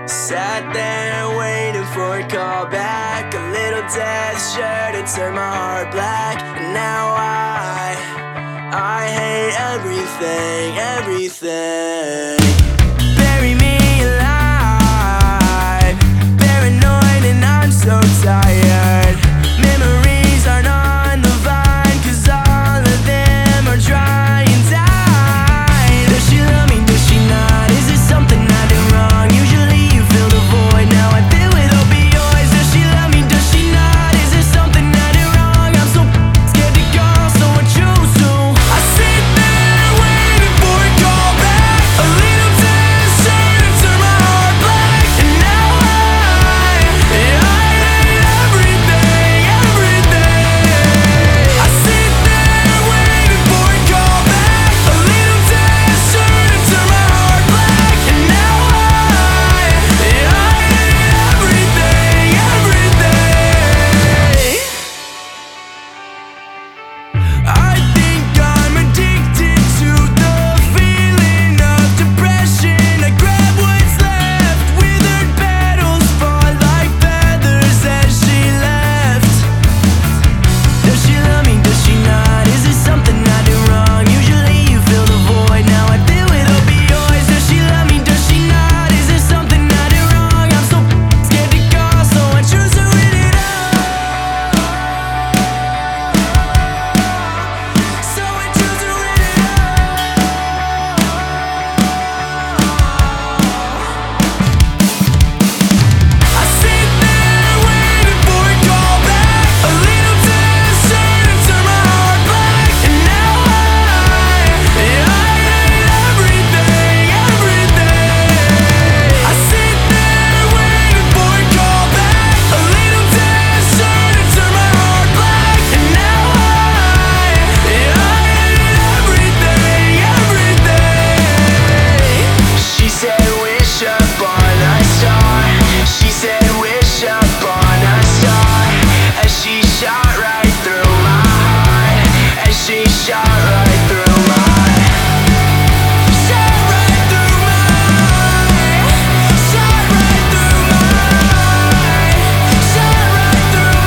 Sat there waiting for a call back, a little death sure to turn my heart black. And now I hate everything, everything. Bury me alive, paranoid and I'm so tired. Memories aren't on the vine, 'cause all of them are dry and died. Does she love me, does she not? Is it something I do wrong? Usually you fill the void, now I fill with opioids. Does she love me, does she not? Is it something I do wrong? I'm so scared to go, so I choose to. I sit there waiting for a call back, a little desert to turn my heart black. And now I hate everything, everything. I sit there waiting for a call back, a little desert to turn my heart black. And now I hate everything, everything. I think I'm addicted to the feeling of depression. I grab what's left, withered petals fall like feathers as she left. Does she love me, does she not? Is it something I do wrong? Usually you fill the void, now I fill with opioids. Does she love me, does she not? Is it something I do wrong? I'm so scared to go, so I choose to read it out. So I choose to read it out. I sit there waiting for a call back, a little desert to turn my heart black. And now I hate everything, everything. I sit there waiting for a call back, a little desert to turn my heart black. And now I hate everything, everything. She said wish upon a star, she said wish upon a star, as she shot right through my heart, as she shot right through my, shot right through my, shot right through my, shot right through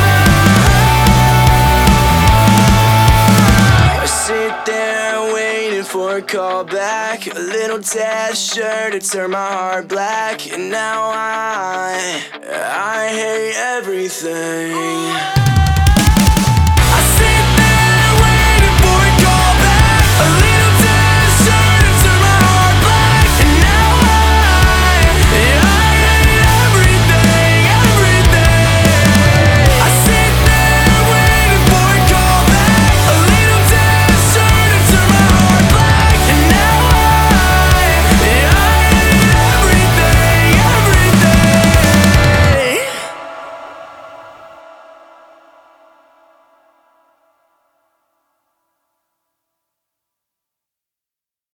my. I sit there waiting for a call back, a little death sure to turn my heart black. And now I hate everything.